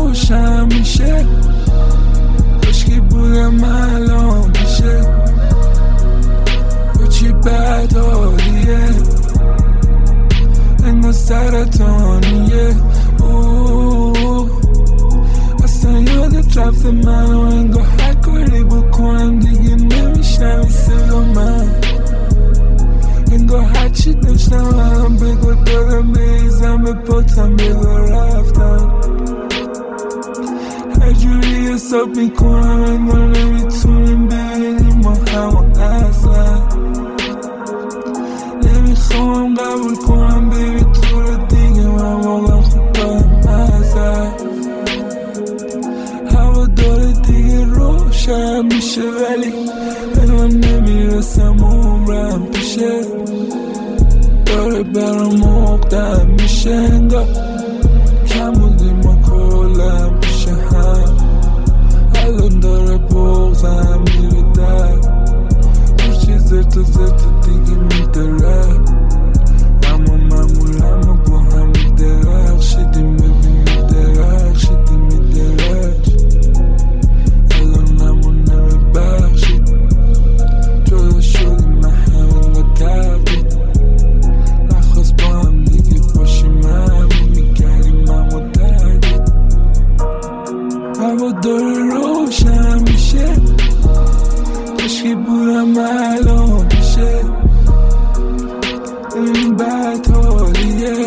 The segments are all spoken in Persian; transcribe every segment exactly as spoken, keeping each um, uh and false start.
روشن میشه، کاشکی بودم الان میشه، با چی بد حالیه، انگار سرطانیه. اوه اصلا یادت رفته منو، انگار هر کاری بکنم دیگه نمیشنم این صدا من، انگار هرچی داشتم هم بگو دارم بیزم به پاتم بگو رفتم، هر جوری حساب میکنم انگار نمیتونیم ببینیم ما همه اصلا، نمیخوام قبول کنم بیبی تو رو دیگه من واقعا خوب باید مزد، هوا داره دیگه روشن میشه ولی به من نمیرسم عمرم پیشه، داره برام مقدم میشه، انگار کم بودیم ما کلم پیشه هم، الان داره بغزم میره در دور چیز زرت و زرت دیگه میدره، اما معمولم و با هم میدرخشیدیم، ببین میدرخشیدیم میدرخش، الان همون نمیبخشید، جدا شدیم من همین با تردید، نخواست با هم دیگه باشیم همین میکردیم اما دردید، هوا داره روشن میشه، کاشکی بودم الان میشه، این بد حالیه.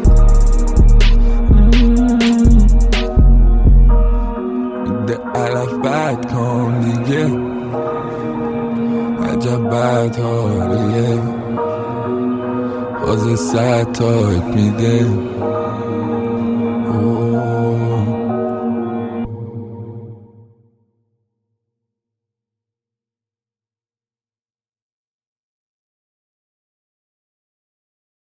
ده علف بد کن دیگه، عجب بد حالیه، بازه سر تایت میده،